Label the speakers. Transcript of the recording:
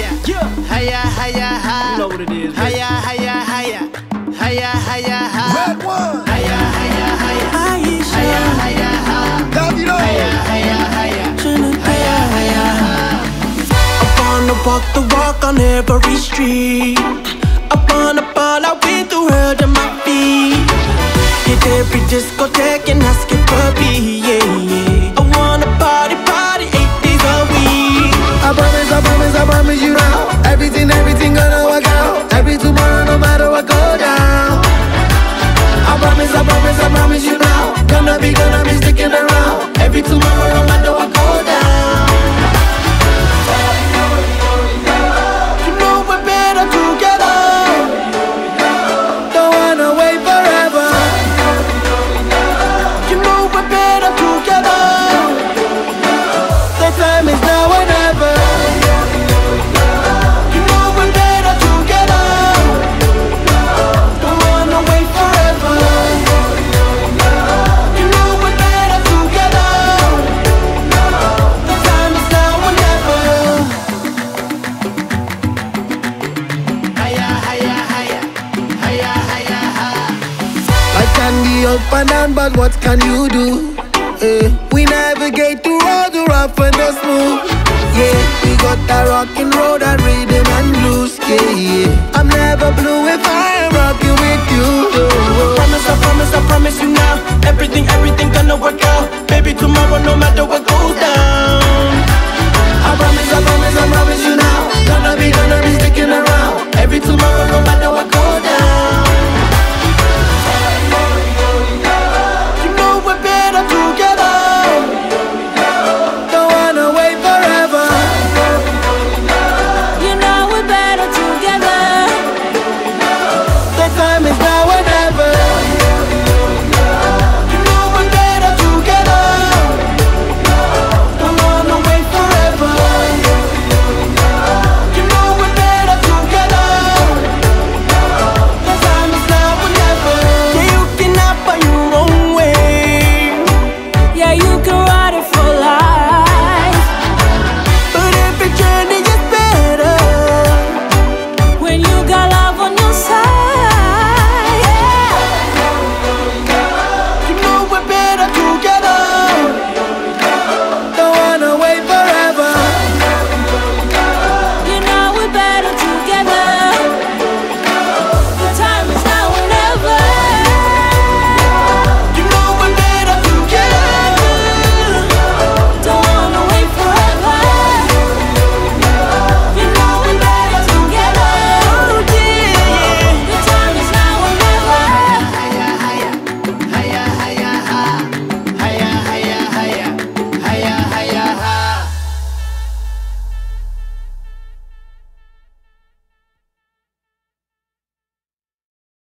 Speaker 1: Hiya, hiya, hi.
Speaker 2: You know what it is, man.
Speaker 1: Hiya, hiya, hiya. Hiya, hiya, hi.
Speaker 3: Red one.
Speaker 1: Hiya, hiya, hiya.
Speaker 4: Aisha,
Speaker 1: Hiya, hiya, hi.
Speaker 3: Davido.
Speaker 1: Hiya, hiya, hiya.
Speaker 4: Trinidad.
Speaker 1: Hiya, hiya, hi.
Speaker 4: I wanna walk the walk on every street. I wanna ball out with the world at my feet. Hit every discotheque and ask it for me, yeah, yeah. I wanna party 8 days a week.
Speaker 3: I promise you now. Everything gonna work out. Every tomorrow, no matter what go down. I promise you now. Gonna be sticking around. Every tomorrow, no matter what go down.
Speaker 4: You know we're better together.
Speaker 3: Don't wanna wait forever.
Speaker 4: You know we're better together.
Speaker 3: The time is now or never.
Speaker 4: You know we're better together. Don't wanna wait forever. You know we're better together. The time is now or never.
Speaker 1: Hiya, hiya, hiya. Hiya, hiya, hi.
Speaker 3: Life can be up and down, but what can you do? We navigate through all the rough and the smooth. Yeah, we got that rockin' road, that rhythm and blues. Yeah. I'm never blue if I am rocking with you.
Speaker 4: I promise you now. Everything